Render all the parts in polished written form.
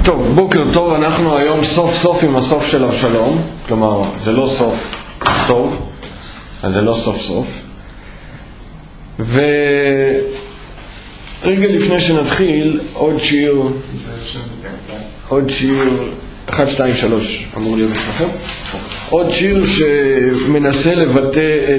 טוב, בוקר טוב, אנחנו היום סוף סוף עם הסוף של אבשלום, כלומר זה לא סוף טוב, אז זה לא סוף סוף. ורגע לפני שנתחיל, עוד שיר 1, 2, 3 אמור להיות אצלכם, עוד שיר שמנסה לבטא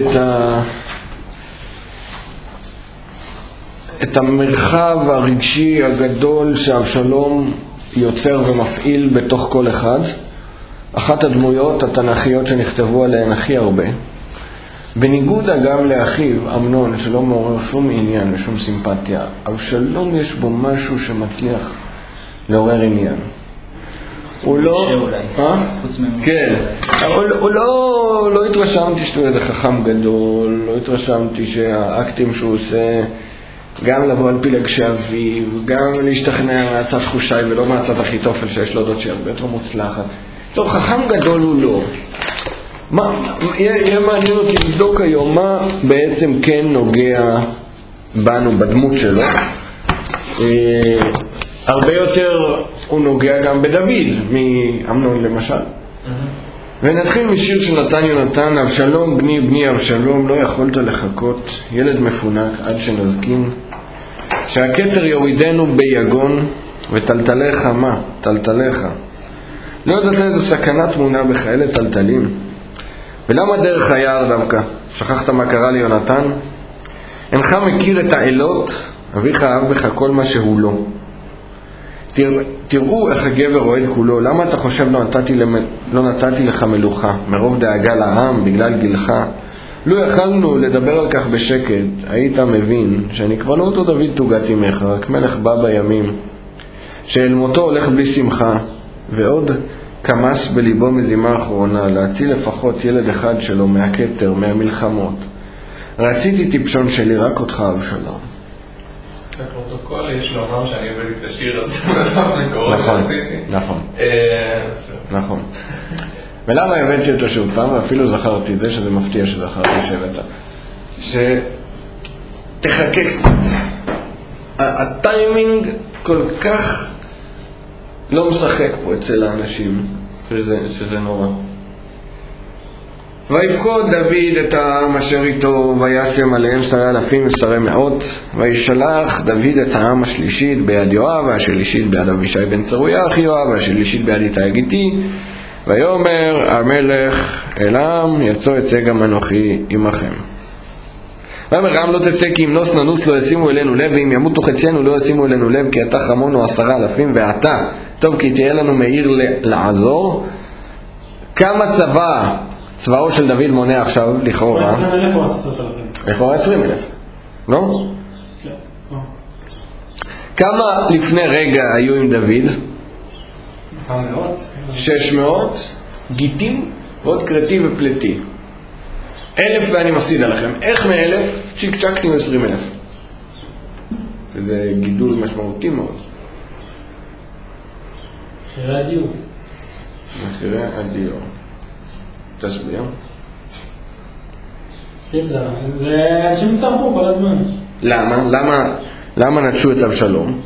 את המרחב הרגשי הגדול שאבשלום יוצר ומפעיל בתוך כל אחד. אחת הדמויות התנ"כיות שנכתבו עליהן הכי הרבה, בניגוד גם לאחיו אמנון שלא מעורר שום עניין ושום סימפתיה, אבשלום יש בו משהו שמצליח לעורר עניין. הוא לא... כן. הוא לא התרשמתי שהוא איזה חכם גדול, לא התרשמתי שהאקטים שהוא עושה גם לבוא על פילג שאביו, גם להשתכנע מהצד חושי ולא מהצד אחיתופל שיש לו דוד שהרבה יותר מוצלחת. טוב, חכם גדול הוא לא. יהיה מעניין אותי לבדוק היום מה בעצם כן נוגע בנו בדמות שלו. הרבה יותר הוא נוגע גם בדוד מאמנון למשל. ונתחיל משיר של נתן יונתן, אבשלום בני בני אבשלום, לא יכולת לחכות, ילד מפונק עד שנזקין, שהכתר יורידנו ביגון, וטלטליך מה? טלטליך. לא יודעת איזו סכנה תמונה בכאלה טלטלים. ולמה דרך היער דווקא? שכחת מה קרה ליונתן? אינך מכיר את האלות, אביך אהב בך כל מה שהוא לא. תראו איך הגבר רועד כולו. למה אתה חושב לא נתתי לך מלוכה? מרוב דאגה לעם, בגלל גילך. לו יכלנו לדבר על כך בשקט, היית מבין שאני כבר לא אותו דוד תוגת עמך, רק מלך בא בימים, שאל מותו הולך בלי שמחה, ועוד כמס בליבו מזימה אחרונה, להציל לפחות ילד אחד שלו מהכתר, מהמלחמות. רציתי טיפשון שלי רק אותך אבשלום. בפרוטוקול יש לומר שאני עובד את השיר עצמו לקורא שעשיתי. נכון. ולמה הבאתי אותו שוב פעם, ואפילו זכרתי את זה, שזה מפתיע שזכרתי שבאת. שתחכה קצת. הטיימינג כל כך לא משחק פה אצל האנשים, שזה נורא. ויפקוד דוד את העם אשר איתו, וישם עליהם שרי אלפים ושרי מאות, וישלח דוד את העם השלישית ביד יואב, והשלישית ביד אבישי בן צרויה אחי יואב, והשלישית ביד איתי הגיתי, ויאמר המלך אל העם, יצא גם אנוכי עמכם. ויאמר העם לא תצא כי אם נוס ננוס לא ישימו אלינו לב, ואם ימותו חציינו לא ישימו אלינו לב, כי אתה חמונו 10,000 ואתה טוב כי תהיה לנו מעיר לעזור. כמה צבאו של דוד מונה עכשיו לכאורה? 20,000 או 10,000? לכאורה 20,000, לא? כן. כמה לפני רגע היו עם דוד? 600 גיטים ועוד קרטי ופלטי. 1,000 ואני מפסיד עליכם. איך מ1,000? צ'יק צ'קתי עם 20,000. זה גידול משמעותי מאוד. מחירי הדיור. מחירי הדיור. תסביר. זה אנשים הצטרפו כל הזמן. למה נטשו את אבשלום?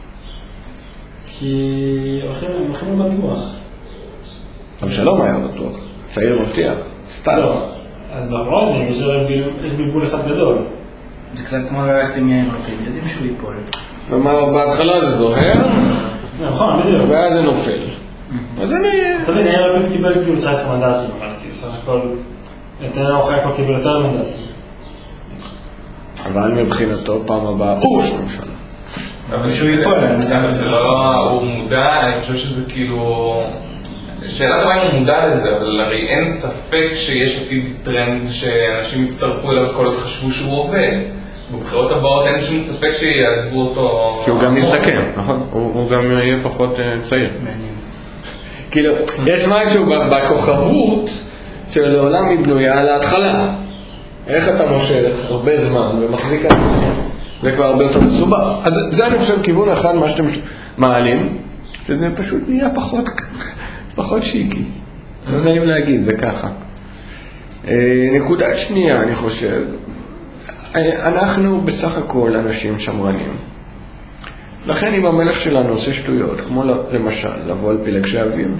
כי הולכים בטוח. אבשלום היה בטוח. צעיר מבטיח. סתם. לא. אז נכון, יש בלבול אחד גדול. זה קצת כמו ללכת עם יאיר לפיד, יודעים שהוא ייפול. כלומר, בהתחלה זה זוהר, נכון, בדיוק. ואז זה נופל. אז אני... אתה יודע, יאיר לפיד קיבל כאילו 19 מנדטים, אבל כאילו סך הכל, נתניהו אוחיון קיבל יותר מנדטים. אבל מבחינתו פעם הבאה הוא ראש ממשלה. אבל שהוא ייפול, זה לא... הוא מודע, אני חושב שזה כאילו... שאלה טובה אם הוא מודע לזה, אבל הרי אין ספק שיש עתיד טרנד שאנשים יצטרפו אליו כל עוד חשבו שהוא עובד. בבחירות הבאות אין שום ספק שיעזבו אותו... כי הוא גם יזדקן, נכון? הוא גם יהיה פחות צעיר. מעניין. כאילו, יש משהו בכוכבות שלעולם היא בנויה על ההתחלה. איך אתה מושך הרבה זמן ומחזיק על זה? זה כבר הרבה יותר מסובך. אז זה אני חושב כיוון אחד מה שאתם מעלים, שזה פשוט נהיה פחות שיקי. לא נעים להגיד, זה ככה. נקודה שנייה, אני חושב, אנחנו בסך הכל אנשים שמרנים. לכן אם המלך שלנו עושה שטויות, כמו למשל לבוא על פילגשי אביב,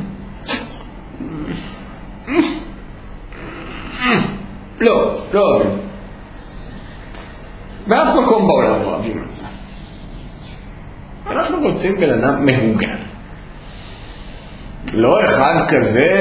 לא אוהבים. באף מקום בעולם לא אוהבים. אנחנו רוצים בן אדם מהוגן. לא אחד כזה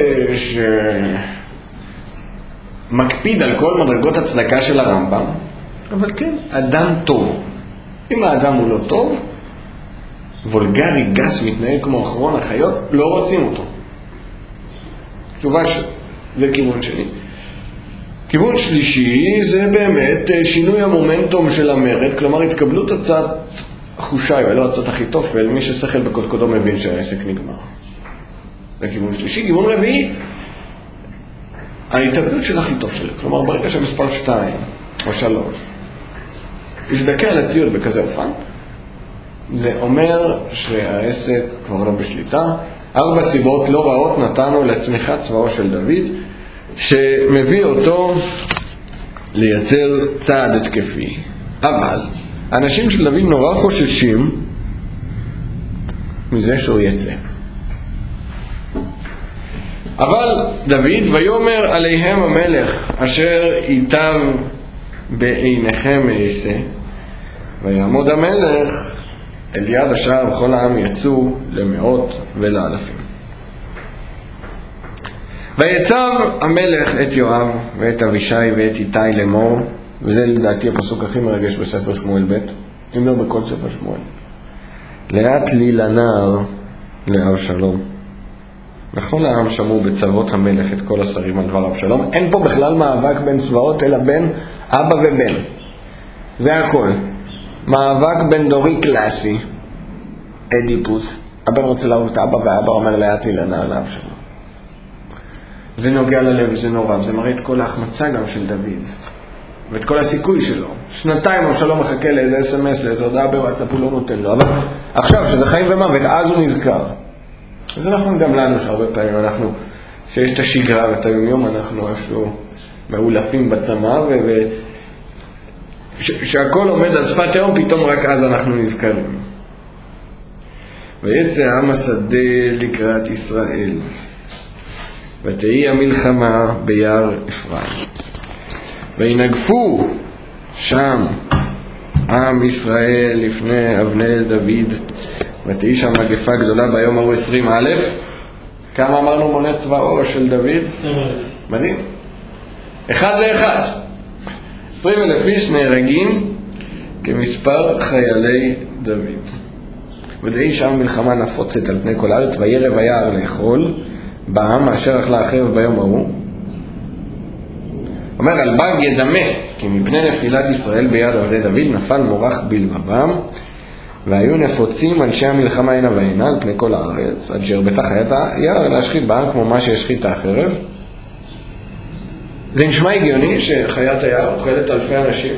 שמקפיד על כל מדרגות הצדקה של הרמב"ם, אבל כן, אדם טוב. אם האדם הוא לא טוב, וולגרי, גס, מתנהג כמו אחרון החיות, לא רוצים אותו. תשובה זה כיוון שני. כיוון שלישי זה באמת שינוי המומנטום של המרד, כלומר התקבלות הצעת חושי, ולא הצעת אחיתופל, מי ששכל בקודקודו מבין שהעסק נגמר. זה כיוון שלישי. כיוון רביעי, ההתאבדות של אחיתופל, כלומר ברגע שמספר 2 או 3 יזדכה על הציוד בכזה אופן, זה אומר שהעסק כבר לא בשליטה. 4 סיבות לא רעות נתנו לצמיחת צבאו של דוד, שמביא אותו לייצר צעד התקפי. אבל אנשים של דוד נורא חוששים מזה שהוא יצא. אבל דוד, ויאמר עליהם המלך אשר ייטב בעיניכם אעשה, ויעמוד המלך אל יד השער, וכל העם יצאו למאות ולאלפים. ויצב המלך את יואב ואת אבישי ואת איתי לאמור, וזה לדעתי הפסוק הכי מרגש בספר שמואל ב', אם לא בכל ספר שמואל. לאט לי לנער לאבשלום. וכל העם שמעו בצוות המלך את כל השרים על דבר אבשלום. אין פה בכלל מאבק בין צבאות, אלא בין אבא ובן. זה הכל. מאבק בין דורי קלאסי. אדיפוס. הבן רוצה להרוג את אבא, והאבא אומר לאט לי לנער לאבשלום. זה נוגע ללב, זה נורא, זה מראה את כל ההחמצה גם של דוד, ואת כל הסיכוי שלו. 2 אבשלום מחכה לאיזה אס-אמס, לאיזה הודעה בוואטסאפ, הוא לא נותן לו, אבל עכשיו שזה חיים ומוות, אז הוא נזכר. זה נכון גם לנו שהרבה פעמים אנחנו, שיש את השגרה ואת היומיום, אנחנו איזשהו מאולפים בצמא, שהכל עומד על שפת תהום, פתאום רק אז אנחנו נזכרים. ויצא עם השדה לקראת ישראל, ותהי המלחמה ביער אפרים. וינגפו שם עם ישראל לפני אבני דוד, ותהי שם מגפה גדולה ביום ההוא 20,000. כמה אמרנו מונה צבאו של דוד? 20,000. מדהים. 1 ל-1. 20,000 איש נהרגים כמספר חיילי דוד. ותהי שם מלחמה נפוצת על פני כל הארץ, וירא היער לאכול בעם אשר אכלה החרב ביום ההוא. אומר על בג ידמה, כי מפני נפילת ישראל ביד עבדי דוד נפל מורח בלבבם, והיו נפוצים אנשי המלחמה הנה והנה על פני כל הארץ, עד שהרבתה חיית היער להשחית בעם כמו מה שהשחית החרב. זה נשמע הגיוני שחיית היער אוכלת אלפי אנשים?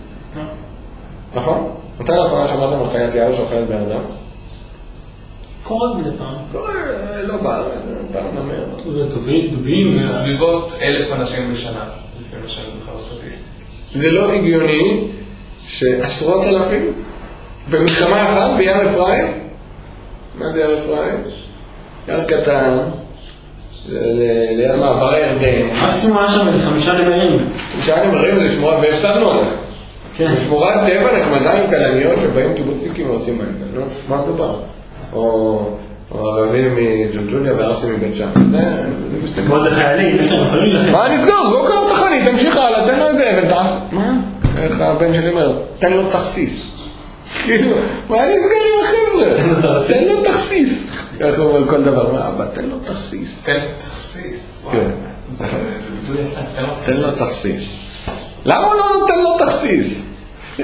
נכון? מתי לאחרונה שמעתם על חיית יער שאוכלת בן אדם? קורה מדי פעם. קורה, לא בארץ, פעם נמר. זה דובים. זה סביבות 1,000 אנשים בשנה, לפי מה שאני זוכר סטטיסטי. זה לא הגיוני שעשרות אלפים במלחמה אחת ביער אפרים? מה זה יער אפרים? יער קטן, ליד מעבר הירדן. מקסימום היה שם 5 נמרים. 5 נמרים זה שמורת, והפסדנו עליך. כן. שמורת טבע נחמדה עם כלניות שבאים קיבוצניקים ועושים מהם. נו, מה מדובר? או ערבים מג'לג'וליה וערסים מבית שם. זה מסתכל. כמו זה חיילים, יש להם יכולים לכם. מה נסגר? זה לא קרה תחנית, תמשיך הלאה, תן לו את זה, ותעש... מה? איך הבן שלי אומר? תן לו תכסיס. כאילו, מה נסגר עם החבר'ה? תן לו תכסיס. ככה אומר כל דבר, מה אבא? תן לו תכסיס. תן לו תכסיס. כן. זה ביטוי יפה, תן לו תן תכסיס. לו תכסיס. למה הוא לא נותן לו תכסיס?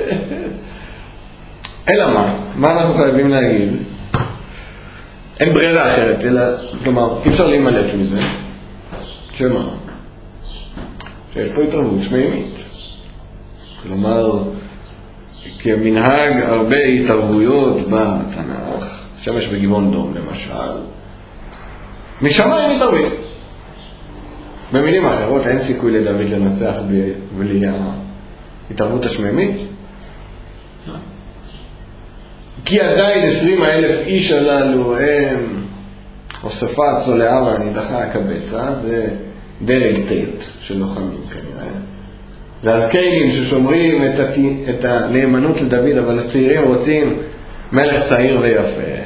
אלא מה אנחנו חייבים להגיד? אין ברירה אחרת, אלא, כלומר, אי אפשר להימלט מזה. שמה? שיש פה התערבות שמימית. כלומר, כמנהג הרבה התערבויות בתנ"ך, שמש וגבעון דום למשל, משמיים מתערבים. במילים אחרות, אין סיכוי לדוד לנצח בלי ההתערבות השמימית. כי עדיין 20,000 איש הללו הם הוספת סולאה והנידחה הקבצה, זה דרג טייט של לוחמים כנראה. זה הזקנים ששומרים את הנאמנות לדוד, אבל הצעירים רוצים מלך צעיר ויפה.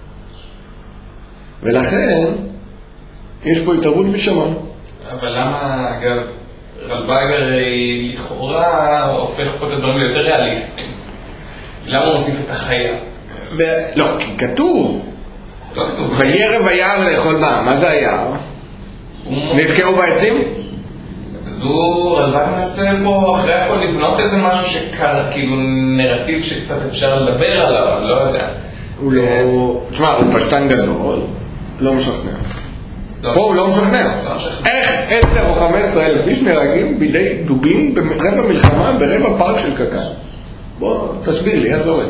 ולכן יש פה התערבות בשמיים. אבל למה, אגב, רלב"ג הרי לכאורה הופך פה את הדברים ליותר ריאליסטיים. למה הוא מוסיף את החיה? לא, כי כתוב. לא כתוב. וירב היער לאכול בה. מה זה היער? נזכרו בעצים? זו רלב"ג מנסה פה אחרי הכל לבנות איזה משהו שקר, כאילו נרטיב שקצת אפשר לדבר עליו, לא יודע. הוא לא... תשמע, הוא פשטן גדול, לא משכנע. פה הוא לא משכנע. איך 10 או 15,000 איש נהרגים בידי דובים ברבע מלחמה ברבע פארק של קק"ל? בוא, תסביר לי, איך זה עובד?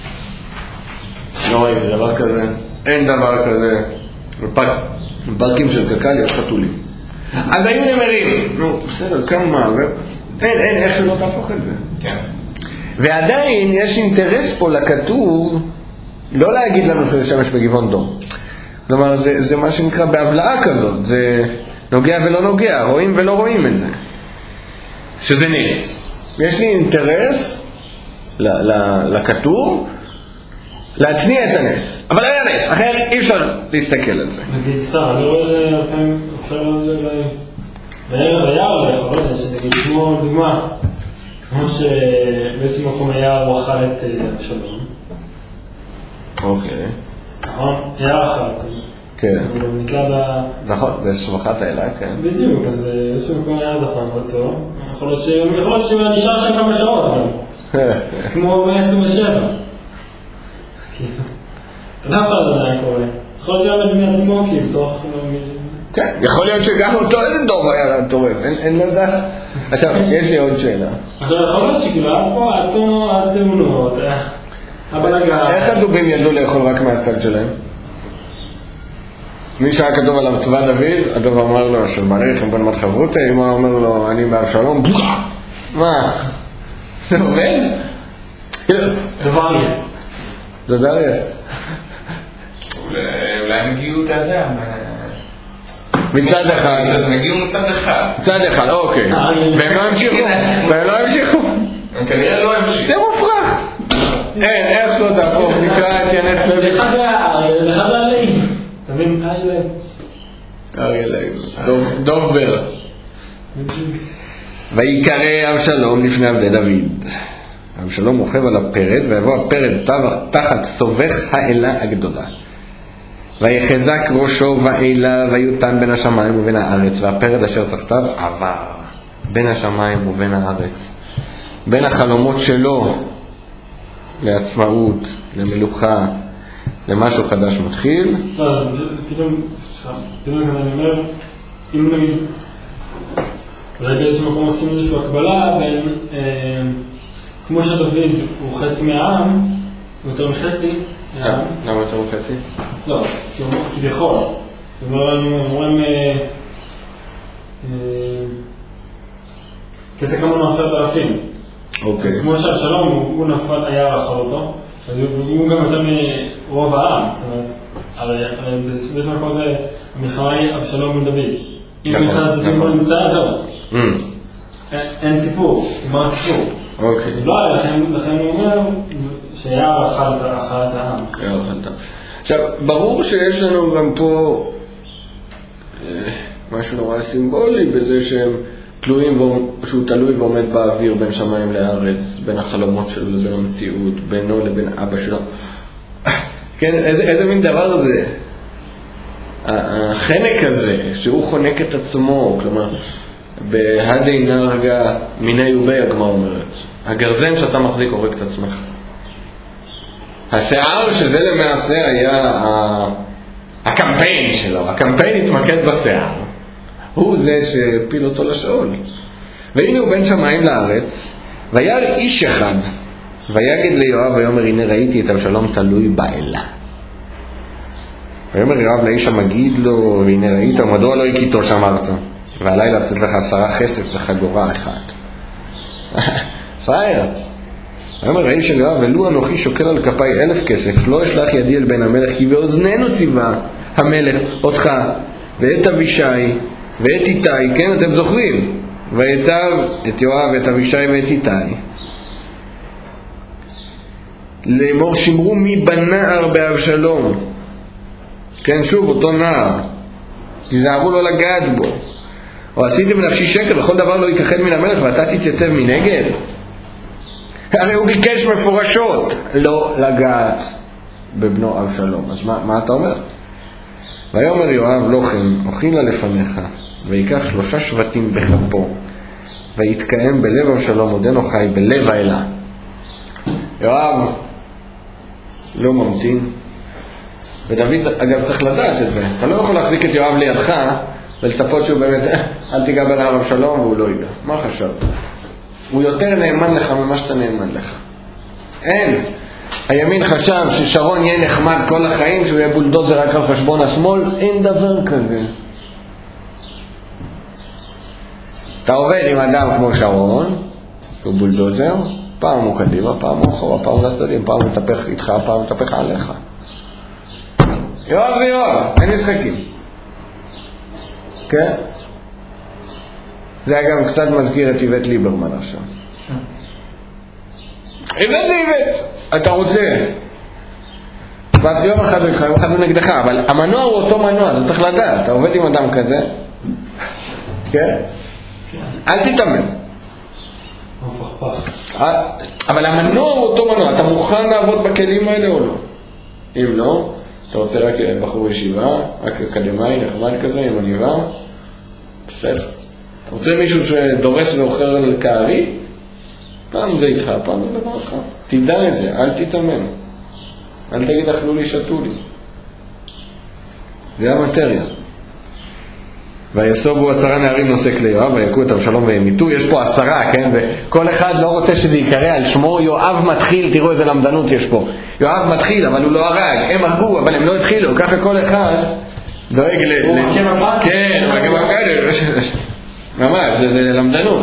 לא, אין דבר כזה. אין דבר כזה. בפארקים של קק"ל יש חתולים. אז היו נמרים. נו, בסדר, כמה... אין, איך שלא תהפוך את זה. כן. ועדיין יש אינטרס פה לכתוב לא להגיד לנו שזה שמש בגבעון דום. כלומר, זה מה שנקרא בהבלעה כזאת. זה נוגע ולא נוגע, רואים ולא רואים את זה. שזה נס. יש לי אינטרס לכתוב להצניע את הנס. אבל היה נס, אחר אי אפשר להסתכל על זה. נגיד שר, אני רואה את זה לכם, אפשר לראות את זה אולי בערב היער, אני יכול לראות את זה, נגיד כמו דוגמה, כמו שבעצם מקום היער הוא אכל את אבשלום. אוקיי. נכון? היער אכל. כן. הוא נתלה ב... נכון, בשבחת האלה, כן. בדיוק, אז יש מקום היער דפן אותו, יכול להיות שהוא נשאר שם כמה שעות, אבל כמו 127. אתה יודע מה היה קורה? יכול להיות שהיה מעצמו כי בתוך... כן, יכול להיות שגם אותו איזה דוב היה טורף, אין לדעת. עכשיו, יש לי עוד שאלה. עכשיו, יכול להיות שכאילו היה פה התאונות, הבלגה... איך הדובים ידעו לאכול רק מהצד שלהם? מי שהיה כתוב עליו צבא דוד, הדוב אמר לו, אשר בריחם בן מת חברותי, אמא אומר לו, אני באבשלום, מה? זה עובד? דבר יהיה. דבר יהיה. אולי הם הגיעו, אתה יודע, מצד אחד. אז הם הגיעו מצד אחד. מצד אחד, אוקיי. והם לא המשיכו. והם לא המשיכו. הם כנראה לא המשיכו. זה מופרך. אין, איך לא תהפוך, נקרא את ינס לוי. אחד העלי. אתה מבין? אריה לוי. דוב בר. ויקרא אבשלום לפני עבדי דוד. אבשלום רוכב על הפרד, ויבוא הפרד תחת סובך האלה הגדולה. ויחזק ראשו ואלה, ויותן בין השמיים ובין הארץ, והפרד אשר תחתיו עבר בין השמיים ובין הארץ. בין החלומות שלו לעצמאות, למלוכה, למשהו חדש מתחיל. לא, פתאום כזה אני אומר, אם נגיד, אולי באיזשהו מקום עושים איזושהי הקבלה בין, כמו שדוד הוא חצי מהעם, הוא יותר מחצי מהעם. למה יותר מחצי? לא, כביכול. זאת אומרת, אומרים, כזה כמונו 10,000. אוקיי. אז כמו שאבשלום, הוא נפל, היה רחב אותו, אז הוא גם יותר מרוב העם. זאת אומרת, הרי באיזשהו מקום זה, המלחמה היא אבשלום מול דוד. אם מלחמת דוד לא נמצא, זהו. אין סיפור, נגמר הסיפור. אוקיי. לא, לכן הוא אומר שיער אכל את העם. עכשיו, ברור שיש לנו גם פה משהו נורא סימבולי בזה שהם תלויים, שהוא תלוי ועומד באוויר בין שמיים לארץ, בין החלומות שלו לבין המציאות, בינו לבין אבא שלו. כן, איזה מין דבר זה? החנק הזה, שהוא חונק את עצמו, כלומר, בהדי נרגע מיני ובי, הגמרא אומרת. הגרזן שאתה מחזיק הורג את עצמך. השיער, שזה למעשה היה הקמפיין שלו, הקמפיין התמקד בשיער. הוא זה שהפיל אותו לשאול. והנה הוא בין שמיים לארץ, וירא איש אחד, ויגד ליואב ויאמר, הנה ראיתי את אבשלום תלוי באלה. ויאמר יואב לאיש המגיד לו, והנה ראית, ומדוע לא הכיתו שם ארצה? והלילה לתת לך 10 כסף וחגורה אחת. פרייר. ויאמר האיש אל יואב, ולו אנוכי שוקל על כפיי 1,000 כסף, לא אשלח ידי אל בן המלך, כי באוזנינו ציווה המלך אותך ואת אבישי ואת איתי, כן, אתם זוכרים, ויצב את יואב ואת אבישי ואת איתי לאמור, שמרו מי בנער באבשלום, כן, שוב אותו נער, תיזהרו לא לגעת בו, או עשיתי בנפשי שקר, וכל דבר לא ייכחד מן המלך ואתה תתייצב מנגד. הרי הוא ביקש מפורשות לא לגעת בבנו אבשלום. אז מה אתה אומר? ויאמר יואב, לא כן, אוכילה לפניך, ויקח 3 שבטים בכפו, ויתקיים בלב אבשלום עודנו חי בלב האלה. יואב לא ממתין, ודוד אגב צריך לדעת את זה. אתה לא יכול להחזיק את יואב לידך ולצפות שהוא באמת אל תיגע בנער אבשלום, והוא לא ייגע. מה חשבת? הוא יותר נאמן לך ממה שאתה נאמן לך. אין. הימין חשב ששרון יהיה נחמד כל החיים, שהוא יהיה בולדוזר רק על חשבון השמאל. אין דבר כזה. אתה עובד עם אדם כמו שרון, שהוא בולדוזר, פעם הוא קדימה, פעם הוא אחורה, פעם הוא לצדדים, פעם הוא מטפח איתך, פעם הוא מטפח עליך. יואב ויואב, אין משחקים. כן? זה אגב קצת מזכיר את איווט ליברמן עכשיו. איווט זה איווט, אתה רוצה. יום אחד הוא יום אחד הוא נגדך, אבל המנוע הוא אותו מנוע, אתה צריך לדעת, אתה עובד עם אדם כזה. כן? אל תתאמן. אבל המנוע הוא אותו מנוע, אתה מוכן לעבוד בכלים האלה או לא? אם לא, אתה רוצה רק בחור ישיבה, רק אקדמאי נחמד כזה עם עניבה, בסדר. אתה רוצה מישהו שדורס ואוכר על קערי? פעם זה איתך, פעם זה דבר אחר. תדע את זה, אל תתאמן. אל תגיד אכלו לי, שתו לי. זה המטריה. ויסובו 10 נערים נושא כלי יואב, ויקו את אבשלום וימיתו. יש פה 10, כן? וכל אחד לא רוצה שזה יקרא על שמו. יואב מתחיל, תראו איזה למדנות יש פה. יואב מתחיל, אבל הוא לא הרג. הם הרגו, אבל הם לא התחילו. ככה כל אחד דואג הוא מכה מבט? כן, הוא מכה מבט. ממש, זה למדנות.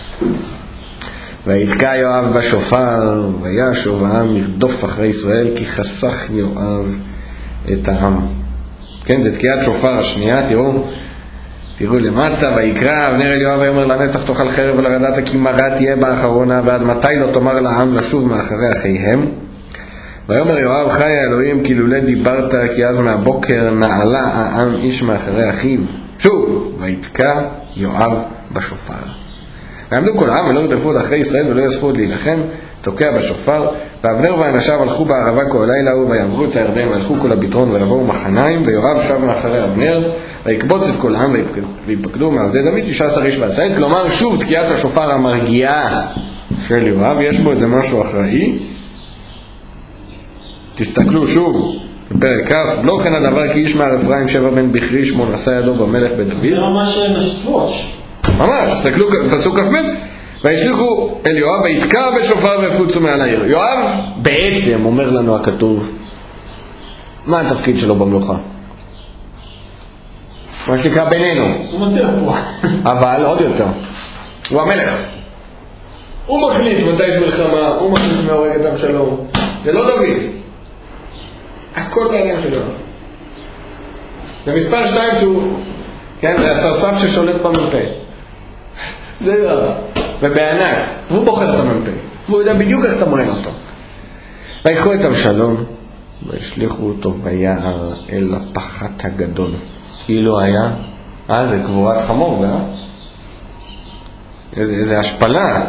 ויתקע יואב בשופר, וישוב העם ירדוף אחרי ישראל, כי חסך יואב את העם. כן, זה תקיעת שופר השנייה, תראו למטה, ויקרא אבנר אל יואב ויאמר לנצח תאכל חרב ולרדתה, כי מרה תהיה באחרונה, ועד מתי לא תאמר לעם לשוב מאחרי אחיהם. ויאמר יואב, חי האלוהים, כי לולא דיברת, כי אז מהבוקר נעלה העם איש מאחרי אחיו. שוב, ויתקע יואב בשופר. ועמדו כל העם ולא ירדפו עוד אחרי ישראל ולא יאספו עוד להילחם, תוקע בשופר. ואבנר ואנשיו הלכו בערבה כל הלילה ההוא, ויעברו את הירדן והלכו כל הביטרון ויבואו מחניים, ויואב שב מאחרי אבנר, ויקבוץ את כל העם ויפקדו מעבדי דוד 19 איש ועשרת. כלומר שוב תקיעת השופר המרגיעה של יואב, יש בו איזה משהו אחראי. תסתכלו שוב בפרק כ', לא כן הדבר כי איש מהר אפרים שבע בן בכרי שמעון עשה ידו במלך בדוד. זה ממש נשטוש. ממש, תסתכלו פסוק כ"ב, וישליחו אל יואב ויתקע בשופר ויפוצו מעל העיר. יואב בעצם אומר לנו הכתוב, מה התפקיד שלו במלוכה? מה שנקרא בינינו. הוא מצליח פה. אבל עוד יותר, הוא המלך. הוא מחליט מתי יש מלחמה, הוא מחליט מי הורג את אבשלום. זה לא דוד. הכל בעניין שלו. זה מספר 2 שהוא, כן, זה הסרסף ששולט במ"פ. זה לא. ובענק. והוא בוחר את המ"פ. והוא יודע בדיוק איך תמרן אותו. ויקחו את אבשלום, והשליחו אותו ביער אל הפחת הגדול. כאילו היה, זה קבורת חמור, איזה השפלה.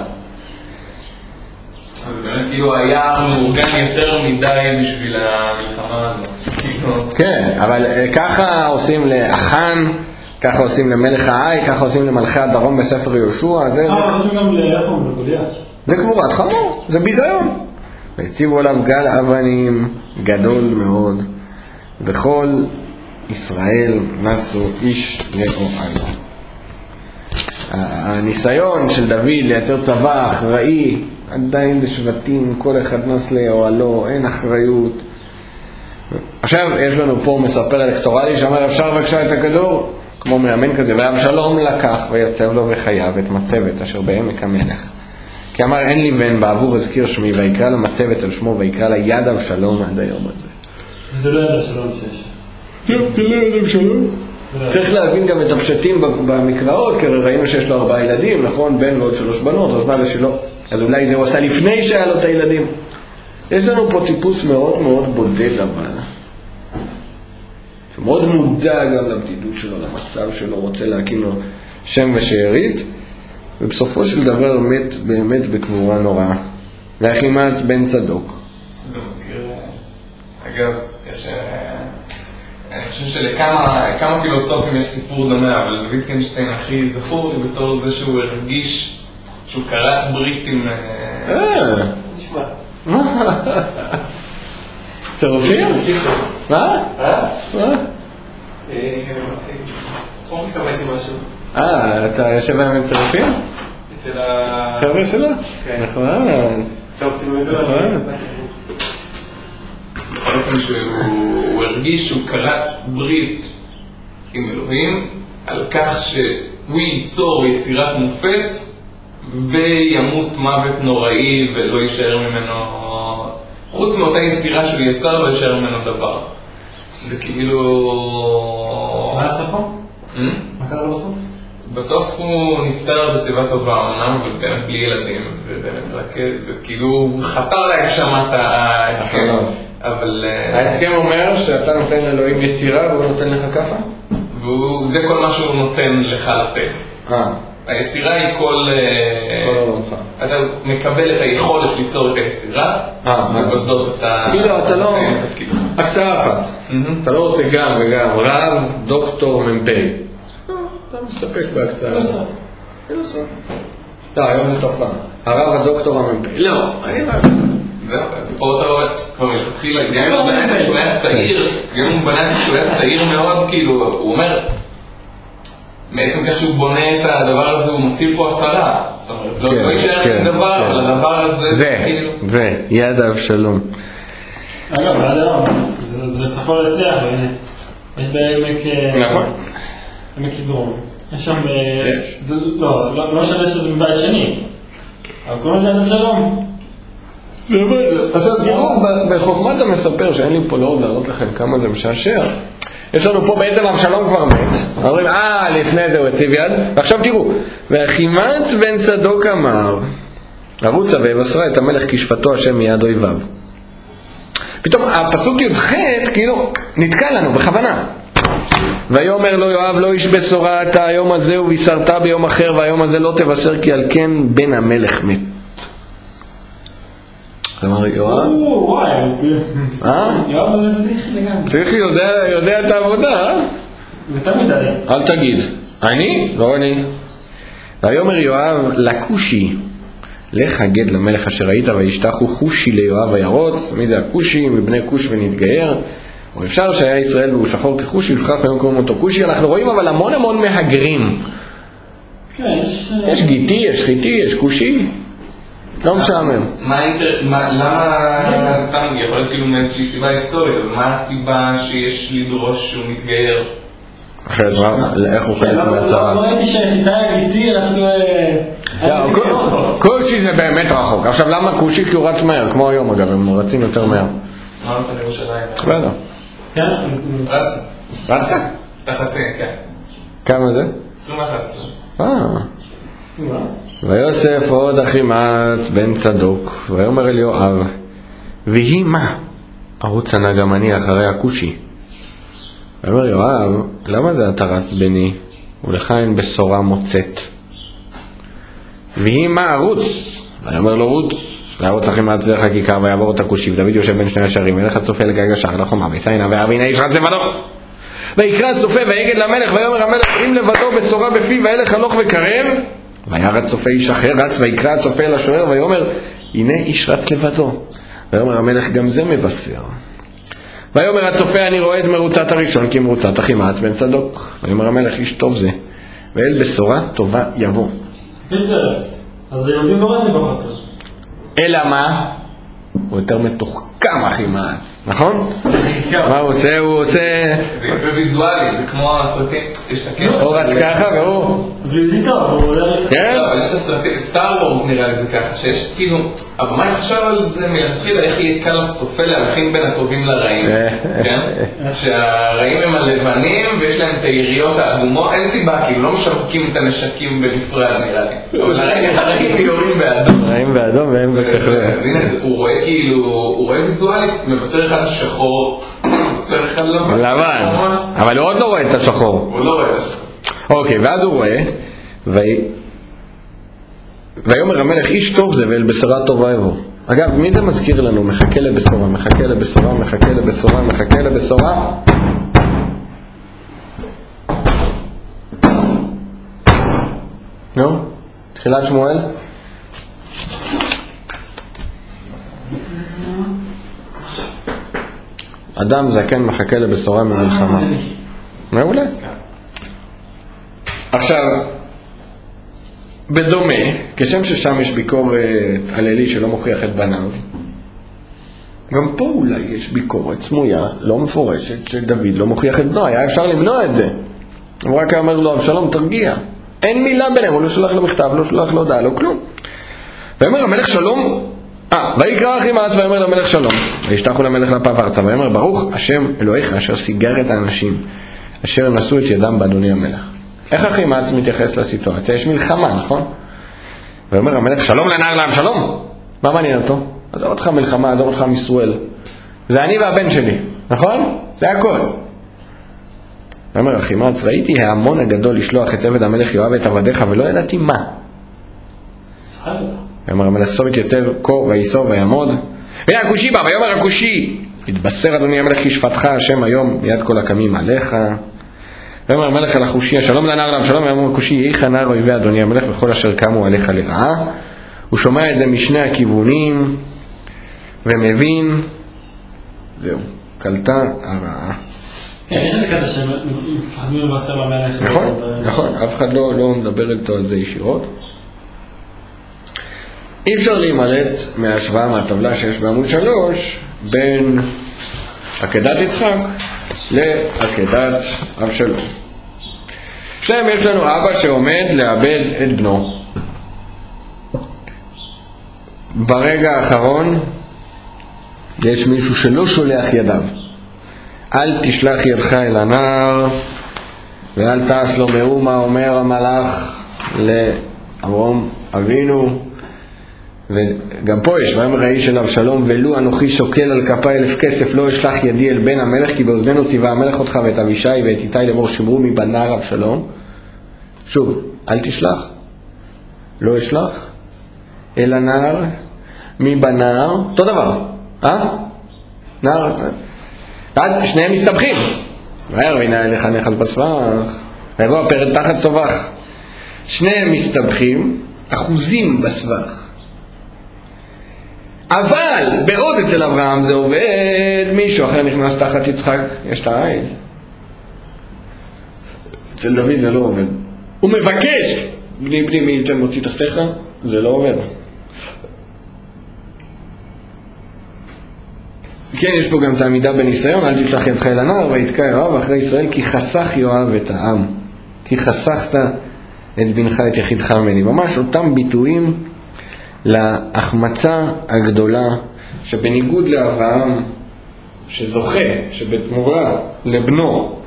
אז באמת כאילו היה מאורגן יותר מדי בשביל המלחמה הזאת. כן, אבל ככה עושים לאחן, ככה עושים למלך העי, ככה עושים למלכי הדרום בספר יהושע. זה עושים גם לאחום, לגוליית. זה קבורת חמור, זה ביזיון. והציבו עליו גל אבנים גדול מאוד, וכל ישראל נסו איש לאוהל. הניסיון של דוד לייצר צבא אחראי, עדיין בשבטים, כל אחד נס לאוהלו, אין אחריות. עכשיו יש לנו פה מספר אלקטורלי שאמר אפשר בבקשה את הכדור, כמו מאמן כזה, ואבשלום לקח ויצב לו וחייב את מצבת אשר בעמק המלך, כי אמר אין לי בן בעבור הזכיר שמי ויקרא למצבת על שמו ויקרא לה יד אבשלום עד היום הזה. זה לא יד אבשלום שיש. זה לא יד אבשלום. צריך להבין גם את הפשטים במקראות, כי ראינו שיש לו 4 ילדים, נכון? בן ועוד 3 בנות, אז מה זה שלא? אז אולי זה הוא עשה לפני שהיה לו את הילדים. יש לנו פה טיפוס מאוד מאוד בודד אבל. מאוד מודע גם לבדידות שלו, למצב שלו, רוצה להקים לו שם ושארית, ובסופו של דבר מת באמת בקבורה נוראה. ואחימאס בן צדוק. זה מזכיר, אגב, אני חושב שלכמה פילוסופים יש סיפור דומה, אבל ויטקנשטיין הכי זכור לי בתור זה שהוא הרגיש שהוא קראת ברית עם... נשמע. צירופים? מה? אורי קבעתי משהו. אתה יושב להם עם צירופים? אצל ה... חבר'ה שלו? כן. נכון. טוב, תלמדו. נכון. בכל אופן שהוא הרגיש שהוא קראת ברית עם אלוהים על כך שהוא ייצור יצירת מופת וימות מוות נוראי ולא יישאר ממנו, חוץ מאותה יצירה שהוא יצר לא יישאר ממנו דבר. זה כאילו... מה הסופו? מה קרה לו בסוף? בסוף הוא נפטר בסביבה טובה, אמנם, ובאמת בלי ילדים, ובאמת רק זה כאילו הוא חתר להגשמת ההסכם. אבל... ההסכם אומר שאתה נותן לאלוהים יצירה והוא נותן לך כפה? וזה כל מה שהוא נותן לך לתת. היצירה היא כל עולמך. אתה מקבל את היכולת ליצור את היצירה, ובזאת אתה לא... הקצרה אחת. אתה לא רוצה גם וגם רב, דוקטור, מ"פ. אתה מסתפק בהקצרה. אין לו סוף. היום זה תופעה. הרב, הדוקטור, המ"פ. לא, אני לא... זהו, אז פה אתה רואה, כבר מלכתחילה, גם אם הוא בנה שהוא היה צעיר, גם אם הוא בנה שהוא היה צעיר מאוד, כאילו, הוא אומר, בעצם כך שהוא בונה את הדבר הזה, הוא מוציא פה הצהרה. זאת אומרת, לא יישאר עם דבר, אבל הדבר הזה, כאילו... זה, יד אבשלום. אגב, עד היום, זה סך הכל הצליח, יש בעמק... נכון. עמק כדרום. יש שם... לא משנה שזה מבית שני. אבל קוראים לזה יד אבשלום. עכשיו תראו, בחוכמת המספר שאין לי פה לא להראות לכם כמה זה משעשע. יש לנו פה בעצם אבשלום כבר מת. אומרים, לפני זה הוא הציב יד. ועכשיו תראו, ואחימאס בן צדוק אמר, ערוץ סבב אסרה את המלך כשפתו השם מיד אויביו. פתאום הפסוק י"ח כאילו נתקע לנו בכוונה. ויאמר לו יואב לא איש בשורה אתה היום הזה ובישרת ביום אחר והיום הזה לא תבשר כי על כן בן המלך מת. אמר יואב? יואב זה פסיכי לגמרי. פסיכי יודע את העבודה, ותמיד עלי. אל תגיד. אני? לא אני. ויאמר יואב לכושי לך הגד למלך אשר ראית וישתחו חושי ליואב וירוץ. מי זה הכושי? מבני כוש ונתגייר. או אפשר שהיה ישראל והוא שחור כחושי וכך היום קוראים אותו כושי. אנחנו רואים אבל המון מהגרים. יש גיטי, יש חיטי, יש כושי. לא משעמם. למה, סתם יכול להיות כאילו מאיזושהי סיבה היסטורית, אבל מה הסיבה שיש לדרוש שהוא מתגייר? אחרת, איך הוא חלק מהצרה? לא ראיתי שהחיטה הגיטי רצו... כושי זה באמת רחוק. עכשיו למה כושי? כי הוא רץ מהר, כמו היום אגב, הם רצים יותר מהר. מה אתה לירושלים? בסדר. כן? רצת? אתה חצי, כן. כמה זה? 21. ויוסף עוד אחימאס בן צדוק ויאמר אל יואב ויהי מה? ערוץ ענה גם אני אחרי הכושי. ויאמר יואב למה זה אתה רץ בני ולך אין בשורה מוצאת? ויהי מה ערוץ? ויאמר לו רוץ וירוץ אחימאס דרך הכיכר ויעבור את הכושי ודוד יושב בין שני השערים וילך הצופה לגג השער לחומה ויסיינה והנה איש רץ לבדו ויקרא הצופה ויגד למלך ויאמר המלך אם לבדו בשורה בפי וילך הלוך וקרב וירץ צופה איש אחר רץ ויקרא הצופה אל השוער ויאמר הנה איש רץ לבדו ויאמר המלך גם זה מבשר ויאמר הצופה אני רואה את מרוצת הראשון כי מרוצת אחימאס בן צדוק ויאמר המלך איש טוב זה ואל בשורה טובה יבוא. אז היהודים לא ראיתי פחות. אלא מה? הוא יותר מתוחכם אחימאס נכון? מה הוא עושה? הוא עושה... זה יפה ויזואלי, זה כמו הסרטים, יש את הקטע. הוא רץ ככה והוא... זה ידידו, הוא עולה... כן? לא, יש את הסרטים, סטאר וורס נראה לי זה ככה, שיש כאילו, אבל מה חשב על זה מלהתחיל, איך יהיה קל לצופה להבחין בין הטובים לרעים, כן? שהרעים הם הלבנים ויש להם את היריות האדומות, אין סיבה, כאילו לא משווקים את הנשקים בנפרד נראה לי, אבל הרעים יורים באדום. רעים באדום והם בכחול. אז הנה, הוא רואה כאילו, הוא רואה ויזואלית, מבשר אחד שחור, מבשר אחד לבן, אבל הוא עוד לא רואה את השחור. הוא לא רואה את השחור. אוקיי, ואז הוא רואה, ויאמר המלך איש טוב זה ואל בשרה טובה יבוא. אגב, מי זה מזכיר לנו? מחכה לבשורה, מחכה לבשורה, מחכה לבשורה, מחכה לבשורה. נו, תחילת שמואל. אדם זקן מחכה לבשורה ממלחמה. מעולה. עכשיו, בדומה, כשם ששם יש ביקורת על אלי שלא מוכיח את בניו, גם פה אולי יש ביקורת סמויה, לא מפורשת, שדוד לא מוכיח את בנו. היה אפשר למנוע את זה. הוא רק אומר לו, אבשלום תרגיע. אין מילה ביניהם, הוא לא שולח לו מכתב, לא שולח לו הודעה, לא כלום. ואומר המלך שלום, ויקרא אחימאס ויאמר למלך שלום, וישתחו למלך לפיו ארצה, ויאמר ברוך השם אלוהיך אשר סיגר את האנשים אשר נשאו את ידם באדוני המלך. איך אחימאס מתייחס לסיטואציה? יש מלחמה, נכון? ואומר המלך שלום לנער לעם שלום. מה מעניין אותו? עזוב אותך מלחמה, עזוב אותך מישראל, זה אני והבן שלי, נכון? זה הכל. ואומר אחימאס ראיתי ההמון הגדול לשלוח את עבד המלך יואב ואת עבדיך ולא ידעתי מה. ואומר המלך סוב יתייצב כה ויסוב ויעמוד, והנה הכושי בא, ויאמר הכושי התבשר אדוני המלך כי שפטך השם היום מיד כל הקמים עליך. ואומר המלך אל הכושי השלום לנער לעם שלום. ואומר הכושי יהיך נער אויבי אדוני המלך וכל אשר קמו עליך לרעה. הוא שומע את זה משני הכיוונים ומבין, זהו, קלטה הרעה. כן, יש לי קטע שמפחדים לבשר למלך. נכון, אף אחד לא מדבר איתו על זה ישירות. אי אפשר להימלט מההשוואה מהטבלה שיש בעמוד 3 בין עקדת יצחק לעקדת אבשלום. שם יש לנו אבא שעומד לאבד את בנו. ברגע האחרון יש מישהו שלא שולח ידיו. אל תשלח ידך אל הנער ואל תעש לו מאומה, אומר המלאך לאברהם אבינו. וגם פה יש ויאמר האיש אל אבשלום ולו אנוכי שוקל על כפי 1,000 כסף לא אשלח ידי אל בן המלך כי באוזנינו ציווה המלך אותך ואת אבישי ואת איתי לאמור שמרו מבנער אבשלום. שוב, אל תשלח, לא אשלח אל הנער מבנער, אותו דבר, נער, שניהם מסתבכים. וירא הנה אליך נחל בסבך ויבוא הפרד תחת סובך. שניהם מסתבכים, אחוזים בסבך. אבל בעוד אצל אברהם זה עובד, מישהו אחר נכנס תחת יצחק, יש את העיל. אצל דוד זה לא עובד. הוא מבקש, בני בני מי ייתן מוציא תחתיך, זה לא עובד. כן, יש פה גם את העמידה בניסיון, אל תשלח ידך אל הנער ויתקע יואב אחרי ישראל כי חסך יואב את העם, כי חסכת את בנך את יחידך ממני. ממש אותם ביטויים להחמצה הגדולה שבניגוד לאברהם שזוכה שבתמורה לבנו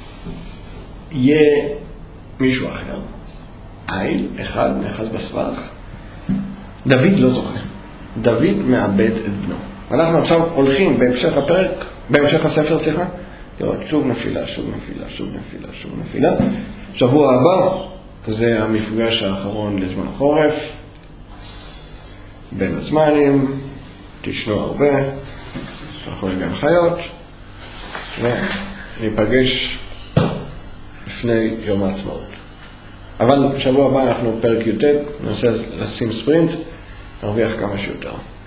יהיה מישהו אחר, עיל אחד נאחז בסבך, דוד לא זוכה, דוד מאבד את בנו. אנחנו עכשיו הולכים בהמשך הפרק, בהמשך הספר סליחה, לראות שוב נפילה, שוב נפילה, שוב נפילה, שוב נפילה. שבוע הבא זה המפגש האחרון לזמן החורף, בין הזמנים, תשנו הרבה, אנחנו לגן חיות, וניפגש לפני יום העצמאות. אבל שבוע הבא אנחנו פרק י"ט, ננסה לשים ספרינט, נרוויח כמה שיותר.